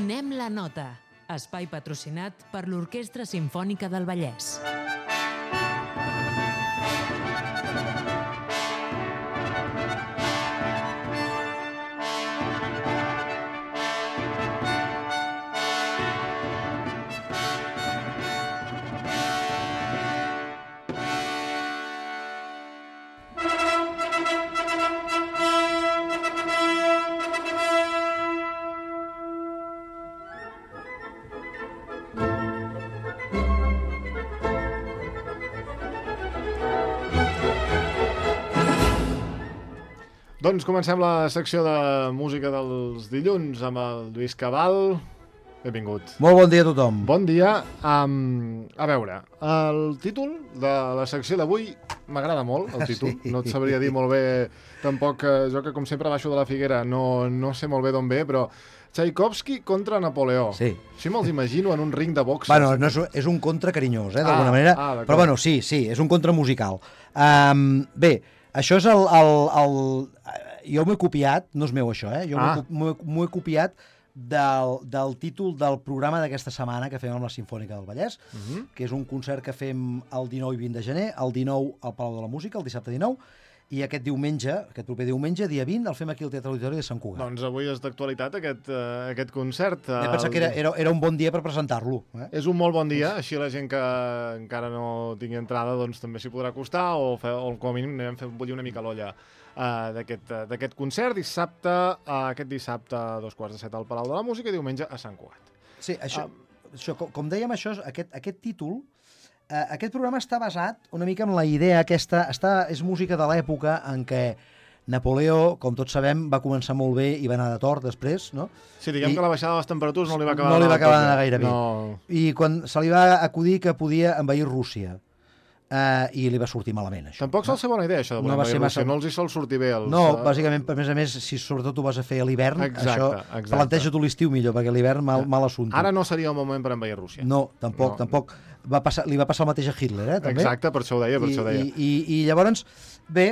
Donem la nota. Espai patrocinat per l'Orquestra Simfònica del Vallès. Doncs comencem la secció de música dels dilluns amb el Lluís Cabal. Benvingut. Molt bon dia a tothom. Bon dia. A veure, el títol de la secció d'avui m'agrada molt, el títol. Sí. No et sabria dir molt bé, tampoc, jo que com sempre baixo de la Figuera no sé molt bé d'on ve, però Tchaikovsky contra Napoleó. Sí. Així me'ls imagino en un ring de boxa. Bueno, no és un contra carinyós, d'alguna manera, però bueno, sí, és un contra musical. Bé, això és jo m'ho he copiat, no és meu això, jo m'ho he copiat del títol del programa d'aquesta setmana que fem amb la Simfònica del Vallès, que és un concert que fem el 19 i 20 de gener, el 19 al Palau de la Música, el dissabte 19, i aquest proper diumenge, dia 20, el fem aquí al Teatre Auditori de Sant Cugat. Doncs avui és d'actualitat aquest concert. He pensat que era un bon dia per presentar-lo. És un molt bon dia, així la gent que encara no tingui entrada doncs també s'hi podrà acostar o com a mínim anem fent bullir una mica l'olla d'aquest concert. Aquest dissabte a 2:15 al Palau de la Música i diumenge a Sant Cugat. Sí, això com dèiem, aquest títol, aquest programa està basat una mica en la idea aquesta, és música de l'època en què Napoleó, com tots sabem, va començar molt bé i va anar de tort després, no? Sí, diguem que la baixada de les temperatures no li va acabar d'anar gaire bé. I quan se li va acudir que podia envair Rússia, i li va sortir malament, això. Tampoc sol ser bona idea, això de voler envair Rússia. No els hi sol sortir bé. No, bàsicament, a més, si sobretot ho vas a fer a l'hivern, això planteja tu l'estiu millor, perquè l'hivern mal assumpte. Ara no seria el moment per envair Rússia. No, tampoc. Li va passar el mateix a Hitler, també. Exacte, per això ho deia, I llavors, bé,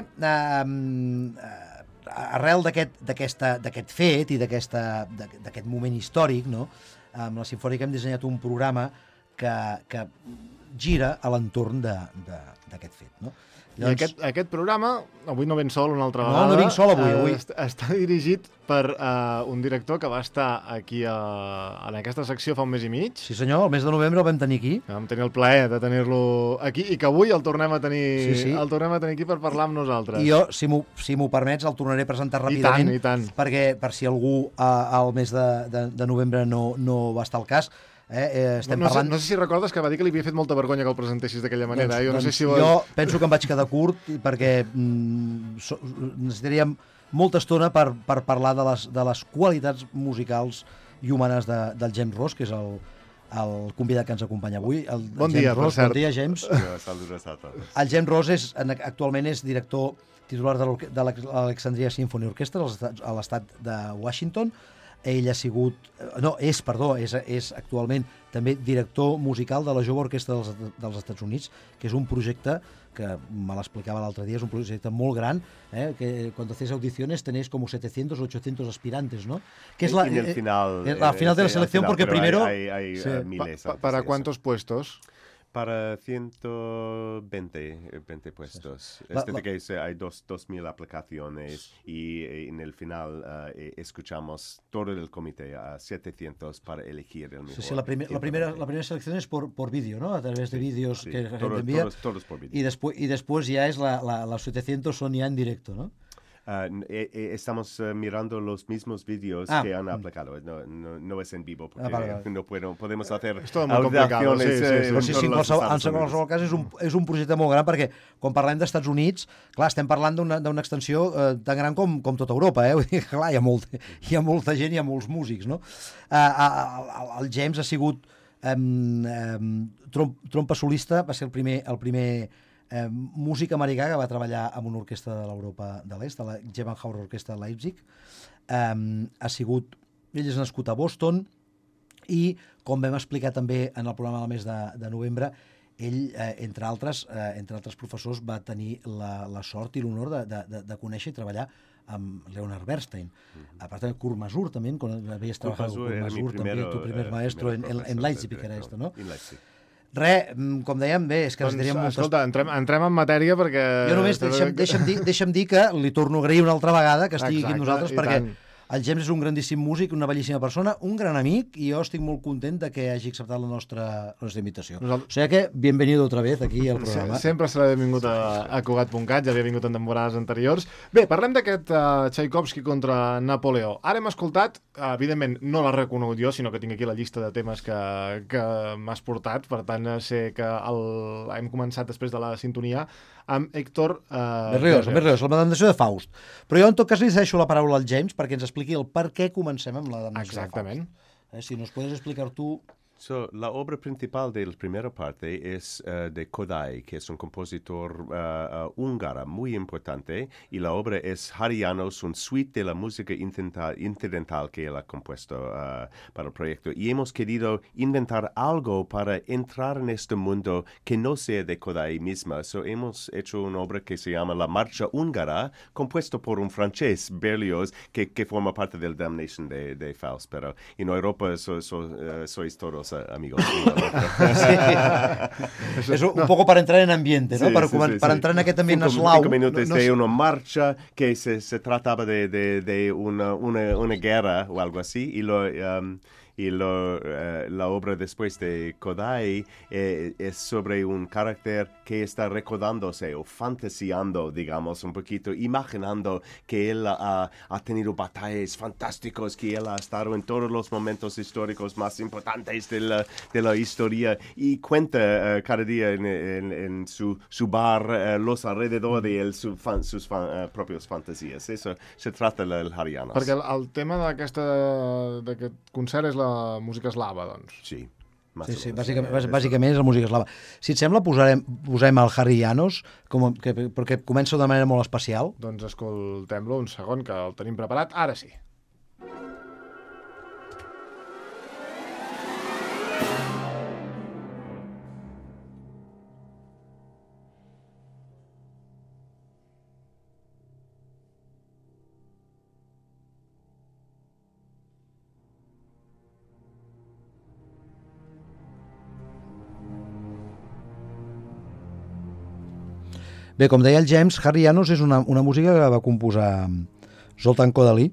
arrel d'aquest fet i d'aquest moment històric, no, amb la Simfònica hem dissenyat un programa que gira a l'entorn d'aquest fet, no? Llavors, I aquest programa, avui no ven sol una altra vegada. No vinc sol avui. Està dirigit per un director que va estar aquí en aquesta secció fa un mes i mig. Sí senyor, el mes de novembre el vam tenir aquí. Vam tenir el plaer de tenir-lo aquí i que avui el tornem a tenir aquí per parlar amb nosaltres. I jo, si m'ho permets, el tornaré a presentar ràpidament. I tant. Perquè per si algú al mes de novembre no va estar al cas, parlant... No sé si recordes que va dir que li havia fet molta vergonya que el presentessis d'aquella manera. Jo penso que em vaig quedar curt perquè necessitaríem molta estona per parlar de les qualitats musicals i humanes del James Ross, que és el convidat que ens acompanya avui. Bon dia, per cert. Bon dia, James. El James Ross actualment és director titular de l'Alexandria Symphony Orchestra a l'estat de Washington. Ell és actualment també director musical de la Jove Orquestra dels Estats Units, que és un projecte que me l'explicava l'altre dia, és un projecte molt gran, que cuando hacéis audiciones tenéis como 700 o 800 aspirantes, ¿no? Que es la final de la selección, porque primero... Hay miles. ¿Para cuántos puestos? Para 120 puestos. Hay 2,000 aplicaciones y en el final escuchamos todo el comité a 700 para elegir el mejor. Sí, la primera selección es por vídeo, ¿no? A través de vídeos que la gente envía. Todos por vídeo. Y después ya es los 700 son ya en directo, ¿no? Estamos mirando los mismos vídeos que han aplicado. No es en vivo porque no podemos hacer audiciones. En qualsevol cas és un projecte molt gran perquè quan parlem d'Estats Units, clar, estem parlant d'una extensió tan gran com tota Europa, Vull dir, clar, hi ha molta gent, hi ha molts músics, no? El James ha sigut trompa solista, va ser el primer músic americà que va treballar amb una orquestra de l'Europa de l'Est, la Gewandhauer Orquestra de Leipzig. Ell és nascut a Boston i, com vam explicar també en el programa del mes de novembre, ell, entre altres professors, va tenir la sort i l'honor de conèixer i treballar amb Leonard Bernstein. Aparte de Kurt Masur también, habías trabajado con Kurt Masur, también, tu primer maestro en Leipzig, que era esto, ¿no? En Leipzig. Com dèiem, bé, és que ens diríem moltes... Escolta, entrem en matèria perquè... Jo només deixa'm dir que li torno a agrair una altra vegada que estigui aquí amb nosaltres, perquè el James és un grandíssim músic, una bellíssima persona, un gran amic, i jo estic molt content de que hagi acceptat la nostra invitació. O sigui que, bienvenido otra vez aquí al programa. Sempre serà benvingut a Cugat.cat, ja havia vingut en temporades anteriors. Bé, parlem d'aquest Tchaikovsky contra Napoleó. Ara hem escoltat, evidentment no l'ha reconegut jo, sinó que tinc aquí la llista de temes que m'has portat, per tant sé que hem començat després de la sintonia amb Héctor Berlioz, la damnació de Faust. Però jo en tot cas li deixo la paraula al James perquè ens expliqui el per què comencem amb la damnació de Faust. Si nos puedes explicar tú... La obra principal de la primera parte es de Kodály, que es un compositor húngaro muy importante, y la obra es Háry János, un suite de la música incidental que él ha compuesto para el proyecto. Y hemos querido inventar algo para entrar en este mundo que no sea de Kodály misma. Hemos hecho una obra que se llama La Marcha Húngara, compuesto por un francés, Berlioz, que forma parte del Damnation de Faust. Pero en Europa sois todos amigos. Es un poco para entrar en ambiente, ¿no? Para entrar en aquest ambient eslau. 5 minutos de una marcha que se trataba de una guerra o algo así, y la obra después de Kodály es sobre un carácter que está recordándose o fantaseando, digamos, un poquito, imaginando que él ha tenido batallas fantásticas, que él ha estado en todos los momentos históricos más importantes de la historia, y cuenta cada día en su bar los alrededor de él sus propias fantasías. Eso se trata del Háry János. Perquè el tema d'aquest concert és la música eslava, doncs. Sí. Sí, bàsicament és la música eslava. Si et sembla, posem el Háry János, perquè comença de manera molt especial. Doncs escoltem-lo un segon, que el tenim preparat. Ara sí. Bé, com deia el James, Háry János és una música que va composar Zoltán Kodály.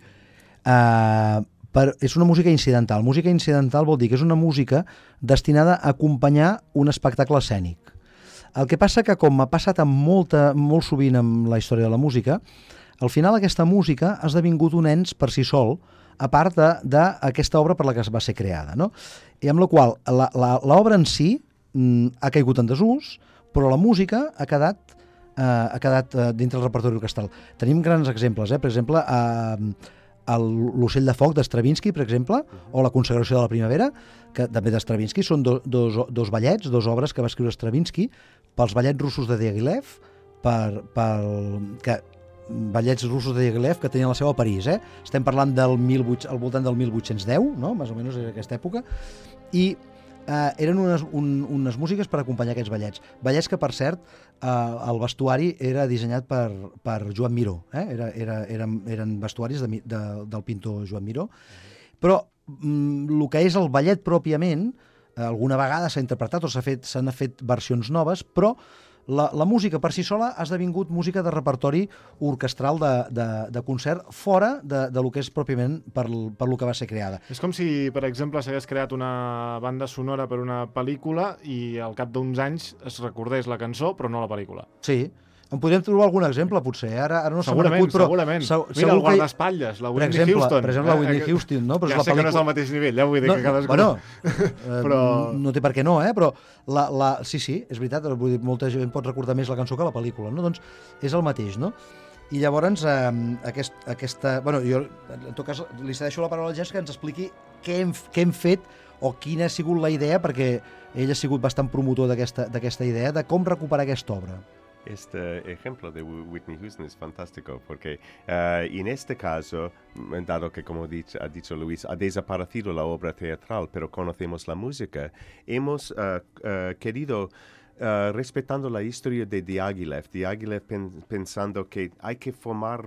És una música incidental. Música incidental vol dir que és una música destinada a acompanyar un espectacle escènic. El que passa que, com ha passat molt sovint amb la història de la música, al final aquesta música ha esdevingut un ens per si sol, a part d'aquesta obra per la que va ser creada, no? I amb la qual l'obra en si ha caigut en desús, però la música ha quedat dintre del repertori orquestral. Tenim grans exemples, per exemple, l'Ocell de foc de Stravinsky, per exemple, o la Consagració de la primavera, que també de Stravinsky, són dos ballets, dues obres que va escriure Stravinsky pels ballets russos de Diaghilev, ballets russos de Diaghilev que tenien la seu a París. Estem parlant al voltant del 1810, no? Més o menys és aquesta època, i eren unes músiques per acompanyar aquests ballets. Ballets que, per cert, el vestuari era dissenyat per Joan Miró. Eren vestuaris del pintor Joan Miró. Però el que és el ballet pròpiament, alguna vegada s'ha interpretat o s'han fet versions noves, però la música per si sola ha esdevingut música de repertori orquestral de concert fora de lo que és pròpiament per lo que va ser creada. És com si, per exemple, s'hagués creat una banda sonora per una pel·lícula i al cap d'uns anys es recordés la cançó però no la pel·lícula. Sí. En podem trobar algun exemple, potser. Ara no se m'ha acut, però... Segurament. Mira, el guardaespatlles, la Whitney Houston. Per exemple, la Whitney Houston, no? Ja sé que no és al mateix nivell, vull dir que cadascú... Bueno, no té per què no, però sí, és veritat, vull dir, molta gent pot recordar més la cançó que la pel·lícula, no? Doncs és el mateix, no? I llavors, aquesta... Bueno, jo, en tot cas, li cedeixo la paraula al Jess que ens expliqui què hem fet o quina ha sigut la idea, perquè ell ha sigut bastant promotor d'aquesta idea de com recuperar aquesta obra. Este ejemplo de Whitney Houston es fantástico porque en este caso, dado que, como ha dicho Luis, ha desaparecido la obra teatral, pero conocemos la música, hemos querido respetando la historia de Diaghilev. Diaghilev pensando que hay que formar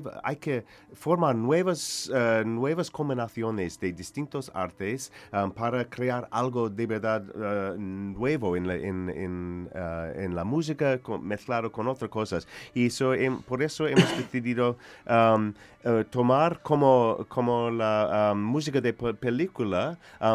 nuevas combinaciones de distintos artes para crear algo de verdad nuevo en la música mezclado con otras cosas. Y por eso hemos decidido tomar como la música de película.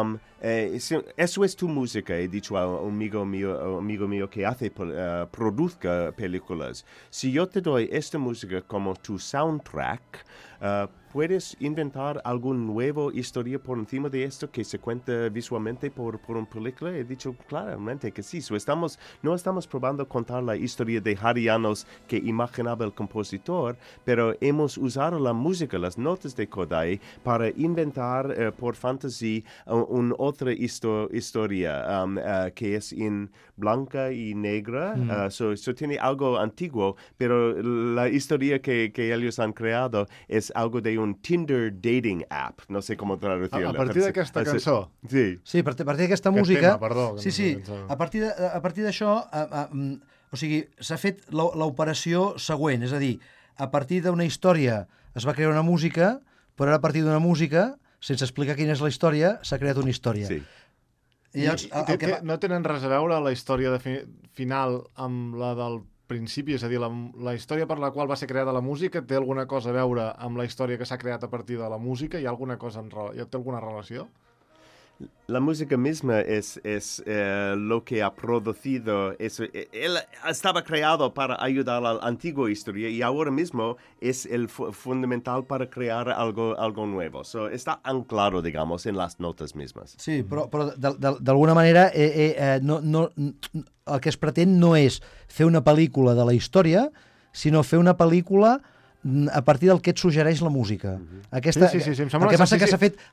Eso es tu música, he dicho a un amigo mío que produzca películas. Si yo te doy esta música como tu soundtrack, ¿puedes inventar alguna nueva historia por encima de esto que se cuenta visualmente por una película? He dicho claramente que sí. No estamos probando contar la historia de Harianos que imaginaba el compositor, pero hemos usado la música, las notas de Kodály, para inventar por fantasía una otra historia que es en blanca y negra. So tiene algo antiguo, pero la historia que ellos han creado es algo de un Tinder dating app. No sé cómo traducirlo. A partir d'aquesta cançó? Sí. Sí, a partir d'aquesta música... Tema, perdó. Sí. A partir d'això, o sigui, s'ha fet l'operació següent, és a dir, a partir d'una història es va crear una música, però ara a partir d'una música, sense explicar quina és la història, s'ha creat una història. Sí. I llavors, no tenen res a veure la història final amb la del principi, és a dir, la història per la qual va ser creada la música té alguna cosa a veure amb la història que s'ha creat a partir de la música? Hi ha alguna cosa té alguna relació? La música misma es lo que ha producido eso. Él estaba creado para ayudar a la antigua historia y ahora mismo es el fundamental para crear algo nuevo. So, está anclado, digamos, en las notas mismas. Sí, però d'alguna manera el que es pretén no és fer una pel·lícula de la història, sinó fer una pel·lícula a partir del que et suggereix la música. Sí, em sembla... El que passa que s'ha fet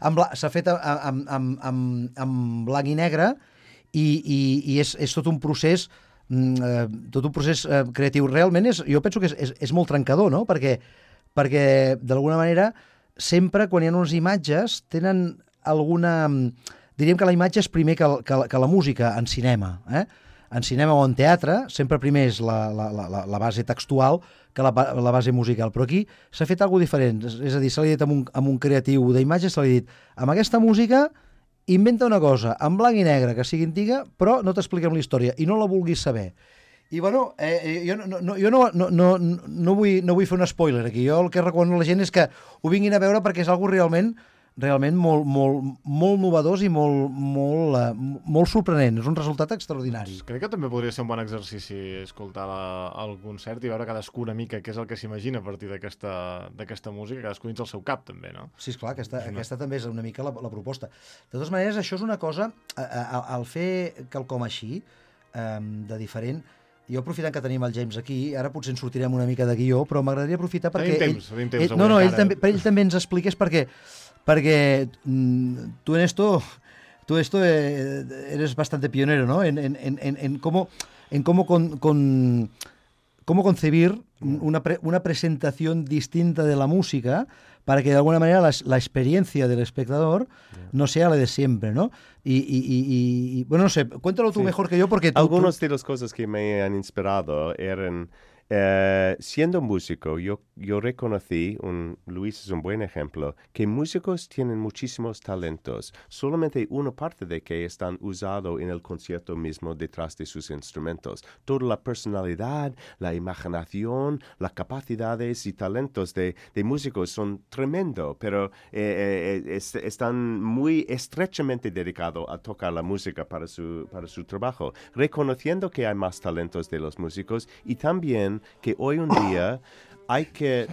amb blanc i negre i és tot un procés creatiu. Realment jo penso que és molt trencador, no? Perquè d'alguna manera sempre quan hi ha unes imatges tenen alguna... Diríem que la imatge és primer que la música en cinema, En cinema o en teatre, sempre primer és la base textual que la base musical. Però aquí s'ha fet alguna diferent. És a dir, se li ha dit amb un creatiu d'imatges, se li ha dit, amb aquesta música inventa una cosa, en blanc i negre, que sigui antiga, però no t'expliquem la història i no la vulguis saber. I bueno, jo no vull fer un spoiler aquí. Jo el que recomano a la gent és que ho vinguin a veure perquè és algo realment molt novedós i molt sorprenent. És un resultat extraordinari. Crec que també podria ser un bon exercici escoltar el concert i veure cadascú una mica què és el que s'imagina a partir d'aquesta música, cadascú dins el seu cap també, no? Sí, esclar, aquesta també és una mica la proposta. De totes maneres, això és una cosa, al fer quelcom així, de diferent, jo aprofitant que tenim el James aquí, ara potser ens sortirem una mica de guió, però m'agradaria aprofitar perquè... Tenim temps. Ell també ens expliqués perquè tú en esto eres bastante pionero, ¿no? En cómo concebir una presentación distinta de la música para que de alguna manera la experiencia del espectador no sea la de siempre, ¿no? Y bueno, no sé, cuéntalo tú mejor que yo porque algunas de las cosas que me han inspirado eran... siendo músico, yo reconocí, Luis es un buen ejemplo, que músicos tienen muchísimos talentos, solamente una parte de que están usados en el concierto mismo detrás de sus instrumentos. Toda la personalidad, la imaginación, las capacidades y talentos de músicos son tremendos, pero están muy estrechamente dedicados a tocar la música para su trabajo, reconociendo que hay más talentos de los músicos y también que hoy en día hay que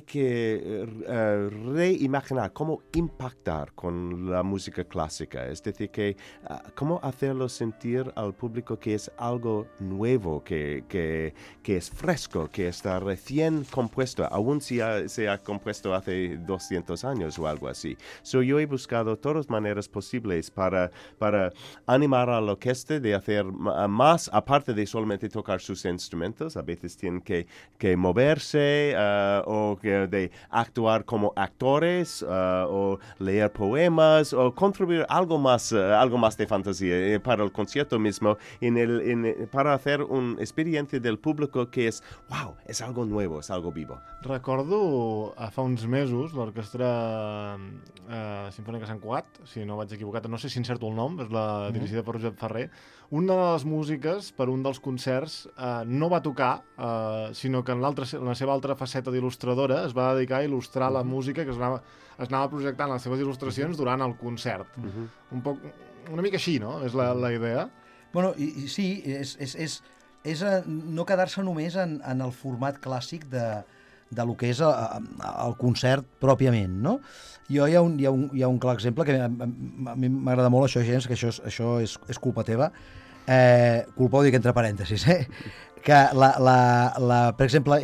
reimaginar cómo impactar con la música clásica. Es decir, que cómo hacerlo sentir al público que es algo nuevo, que es fresco, que está recién compuesto, aún si se ha compuesto hace 200 años o algo así. Yo he buscado todas las maneras posibles para animar a la orquesta de hacer más, aparte de solamente tocar sus instrumentos. A veces tienen que moverse arte o de actuar como actores o leer poemas o contribuir algo más de fantasía para el concierto mismo para hacer una experiencia del público que es, wow, es algo nuevo, es algo vivo. Recordo fa uns mesos l'Orquestra Simfònica Sant Cugat, si no vaig equivocat, no sé si encerto el nom, és la dirigida per Josep Ferrer. Una de les músiques per un dels concerts no va tocar, sinó que en la seva altra faceta d'il·lustradora es va dedicar a il·lustrar la música que es anava projectant les seves il·lustracions durant el concert. Una mica així, no? És la idea. Bueno, i sí, és no quedar-se només en el format clàssic de lo que és el concert pròpiament, no? Hi ha un clar exemple que a mi m'agrada molt, això, gens, que això és culpa teva, culpa ho dic entre parèntesis, que per exemple,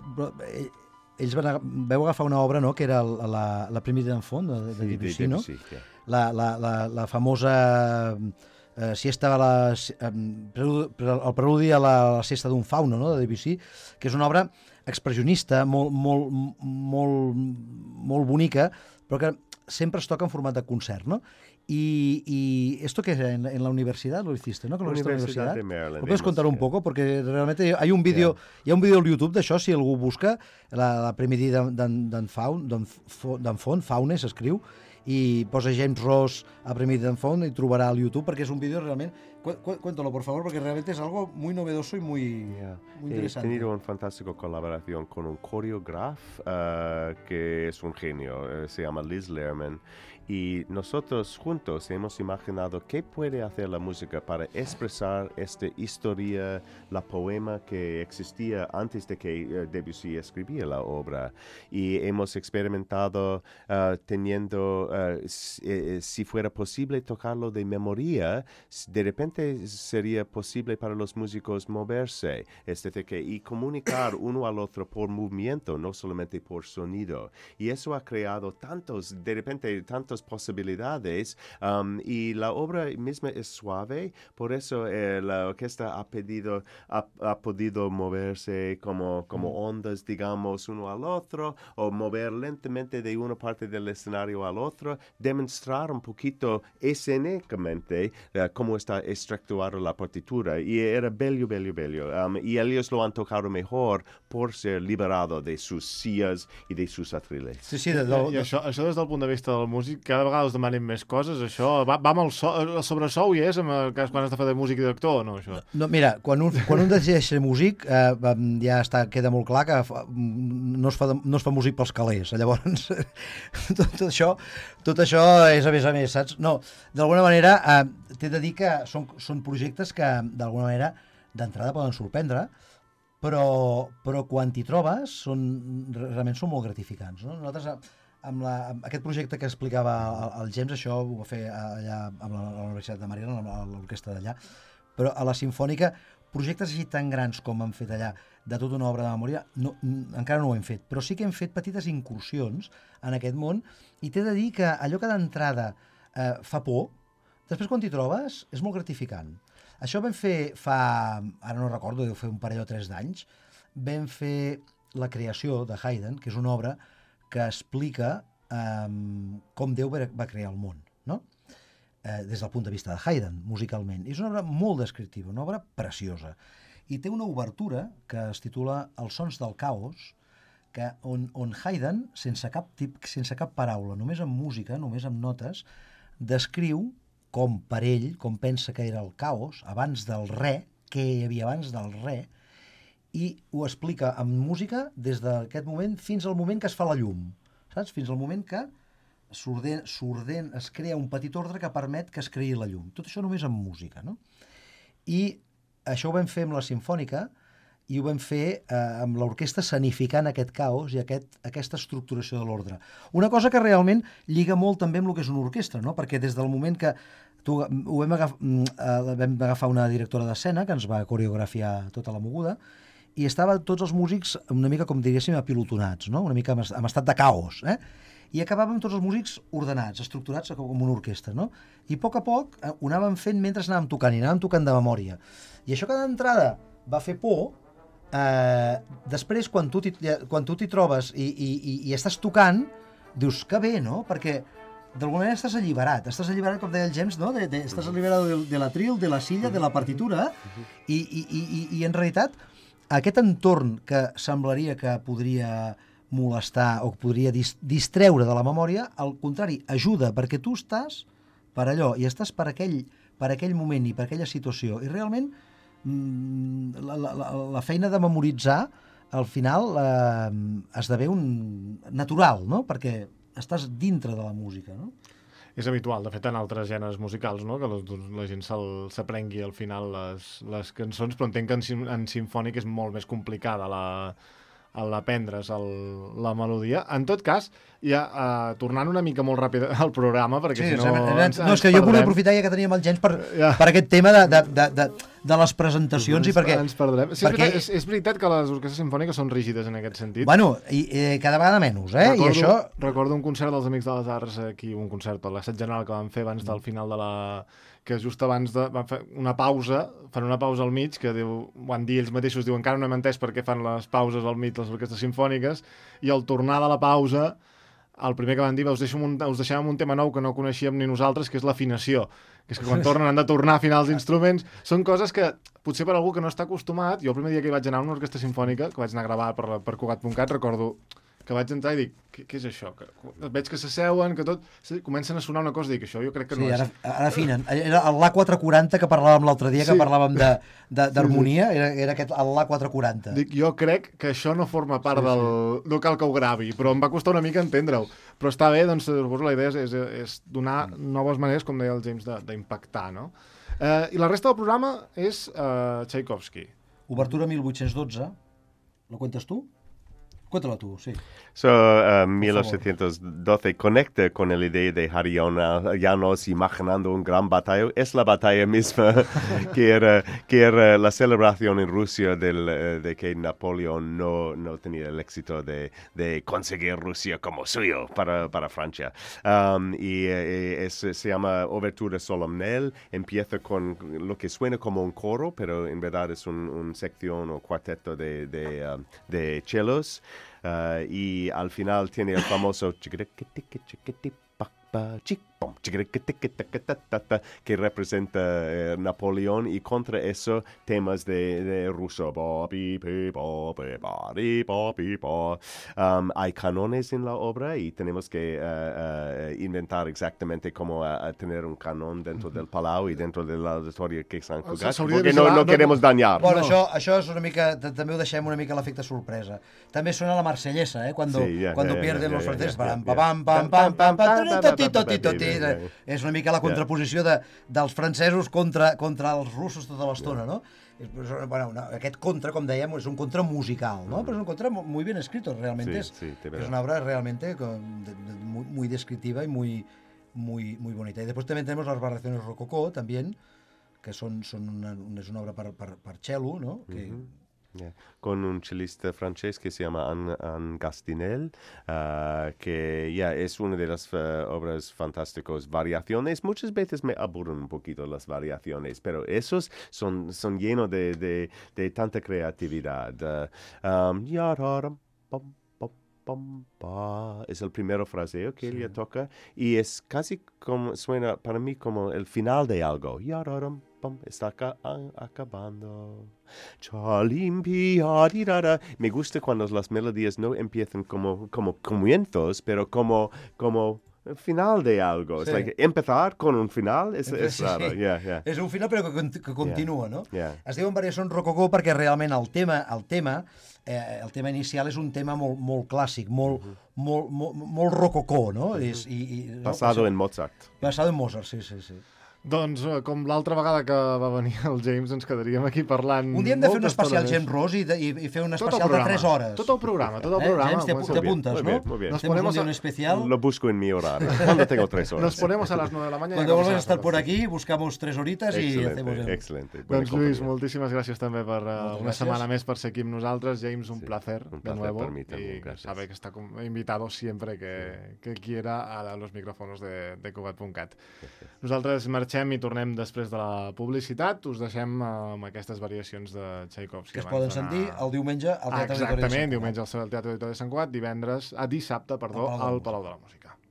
ells vau agafar una obra, no?, que era la Primera d'Enfont, de Debussy, no? La famosa siesta, el preludi a la siesta d'un fauno, no?, de Debussy, que és una obra expressionista, molt bonica, però que sempre es toca en format de concert, ¿no? Y esto que en la universidad lo hiciste, ¿no? Con la Universidad de Maryland. ¿Lo puedes contar un poco? Porque realmente hay un vídeo, hi ha un vídeo al YouTube d'això, si algú busca, la Primera d'en Font, Faune s'escriu, i posa James Ross a Primera d'en Font i trobarà al YouTube, perquè és un vídeo realment... Cuéntalo, por favor, porque realmente es algo muy novedoso y muy interesante. He tenido una fantástica colaboración con un coreógrafo que es un genio, se llama Liz Lehrman, y nosotros juntos hemos imaginado qué puede hacer la música para expresar esta historia, la poema que existía antes de que Debussy escribía la obra. Y hemos experimentado teniendo, si fuera posible tocarlo de memoria, de repente sería posible para los músicos moverse, es decir, y comunicar uno al otro por movimiento, no solamente por sonido. Y eso ha creado tantas posibilidades, y la obra misma es suave, por eso la orquesta ha podido moverse como ondas, digamos, uno al otro, o mover lentamente de una parte del escenario al otro, demostrar un poquito escénicamente cómo está estructurada la partitura, y era bello. Y ellos lo han tocado mejor por ser liberado de sus sillas i de sus atriles. Sí, i això des del punt de vista del músic, cada vegada es demanen més coses, això va amb el sobresou i és quan has de fer de músic i d'actor, no, això? No, mira, quan un decideix ser músic, ja queda molt clar que no es fa músic pels calés, llavors tot això és a més, saps? No, d'alguna manera t'he de dir que són projectes que d'alguna manera d'entrada poden sorprendre, però quan t'hi trobes realment són molt gratificants, no? Nosaltres amb aquest projecte que explicava el James, això ho va fer allà a la Universitat de Maryland, a l'orquestra d'allà, però a la Simfònica, projectes així tan grans com han fet allà, de tota una obra de memòria, encara no ho hem fet, però sí que hem fet petites incursions en aquest món, i t'he de dir que allò que d'entrada fa por, després quan t'hi trobes és molt gratificant. Això vam fer ara no recordo, deu fer un parell o 3 d'anys, vam fer la creació de Haydn, que és una obra que explica com Déu va crear el món, no? Des del punt de vista de Haydn, musicalment. És una obra molt descriptiva, una obra preciosa. I té una obertura que es titula Els sons del caos, on Haydn, sense cap paraula, només amb música, només amb notes, descriu com per ell, com pensa que era el caos, abans del res, què hi havia abans del res, i ho explica amb música des d'aquest moment fins al moment que es fa la llum, saps? Fins al moment que es crea un petit ordre que permet que es creï la llum. Tot això només amb música, no? I això ho vam fer amb la Simfònica i ho vam fer amb l'orquestra escenificant aquest caos i aquesta estructuració de l'ordre. Una cosa que realment lliga molt també amb el que és una orquestra, no? Perquè des del moment que vam agafar una directora d'escena que ens va coreografiar tota la moguda i estaven tots els músics una mica, com diríem, apilotonats, no? Una mica en estat de caos, I acabàvem tots els músics ordenats, estructurats com una orquestra, no? I a poc ho anàvem fent mentre anàvem tocant, i anàvem tocant de memòria. I això que d'entrada va fer por, després, quan tu t'hi trobes i estàs tocant, dius que bé, no? Perquè d'alguna manera estàs alliberat, com deia el James, no? Estàs alliberat de l'atril, de la silla, de la partitura, i en realitat aquest entorn que semblaria que podria molestar o que podria distreure de la memòria, al contrari, ajuda, perquè tu estàs per allò i estàs per aquell moment i per aquella situació. I realment la feina de memoritzar al final esdevé natural, no? Perquè estàs dintre de la música, no? És habitual, de fet, en altres gèneres musicals, no? Que la gent s'aprengui al final les cançons, però entenc que en simfònic és molt més complicada l'aprendre's la melodia. En tot cas, ja tornant una mica molt ràpid al programa, perquè si no... No, és que jo volia aprofitar ja que teníem el Gens per aquest tema de les presentacions i perquè... Ens perdrem. Sí, és veritat que les orquestres simfòniques són rígides en aquest sentit. Bueno, i cada vegada menys, eh? Recordo un concert dels Amics de les Arts aquí, un concert per l'assaig general que van fer abans del final de la... que just abans van fer una pausa, fan una pausa al mig, que van dir ells mateixos, diuen, encara no hem entès per què fan les pauses al mig les orquestres simfòniques, i al tornar de la pausa, el primer que van dir, us deixem amb un tema nou que no coneixíem ni nosaltres, que és l'afinació, que és que quan tornen han de tornar a afinar els instruments. Són coses que, potser per algú que no està acostumat, jo el primer dia que hi vaig anar a una orquestra simfònica, que vaig anar a gravar per Cugat.cat, recordo que vaig entrar i dic, què és això? Veig que s'asseuen, que tot... Comencen a sonar una cosa i dic, això jo crec que no és... Sí, ara afinen. Era l'A440 que parlàvem l'altre dia, que parlàvem d'harmonia, era aquest l'A440. Dic, jo crec que això no forma part del... No cal que ho gravi, però em va costar una mica entendre-ho. Però està bé, doncs, suposo la idea és donar noves maneres, com deia el James, d'impactar, no? I la resta del programa és Tchaikovsky. Obertura 1812. ¿Lo cuentas tú? Cuéntalo tú, sí. 1812 conecta con la idea de Harry Janos imaginando un gran batalla. Es la batalla misma que era la celebración en Rusia de que Napoleón no tenía el éxito de conseguir Rusia como suyo para Francia. Se llama Obertura Solemnel. Empieza con lo que suena como un coro, pero en verdad es una sección o cuarteto de cellos. Y al final tiene el famoso que representa Napoleón, y contra eso temas de ruso. Hay canones en la obra y tenemos que inventar exactamente cómo tener un canon dentro del Palau y dentro de l'auditori que Sant Cugat, porque no queremos dañar. Bueno, això és una mica... També ho deixem una mica l'efecte sorpresa. També sona la marsellesa, cuando pierden los franceses. És una mica la contraposició dels francesos contra els russos tota l'estona, no? Bueno, aquest contra, com dèiem, és un contra musical, ¿no? Pero es un contra muy bien escrito, realmente. Es una obra realmente muy descriptiva y muy bonita. Y después también tenemos las variaciones rococó, también, que es una obra per cello, ¿no? Con un chelista francés que se llama Anne Gastinel, que es una de las obras fantásticas. Variaciones, muchas veces me aburren un poquito las variaciones, pero esos son llenos de tanta creatividad. Es el primer fraseo que ella toca, y es casi como, suena para mí como el final de algo. Está acabando. Me gusta cuando las melodías no empiezan como comienzos, pero como final de algo. Es like empezar con un final és raro. És un final però que continua, no? Es diuen variacions rococó perquè realment el tema inicial és un tema molt clàssic, molt rococó, no? Basado en Mozart. Basado en Mozart, sí. Doncs, com l'altra vegada que va venir el James, ens quedaríem aquí parlant... Un dia hem de fer un especial James Ross i fer un especial de 3 hores. Tot el programa. James, te apuntas, ¿no? Muy bien. Nos ponemos un especial. Lo busco en mi horario. Cuando tengo 3 horas. Nos ponemos a las 9 de la mañana. Cuando vuelvas a estar por aquí, buscamos 3 horitas y hacemos... Excelente. Doncs, Lluís, moltíssimes gràcies també per una setmana més per ser aquí amb nosaltres. James, un placer de nuevo. Y sabe que está invitado siempre que quiera a los micrófonos de Cugat.cat. Nosaltres marxem marxem i tornem després de la publicitat. Us deixem amb aquestes variacions de Tchaikovsky. Que es poden sentir el diumenge al Teatre Auditori de Sant Cugat. Exactament, diumenge al Teatre Auditori de Sant Cugat, dissabte, al Palau de la Música.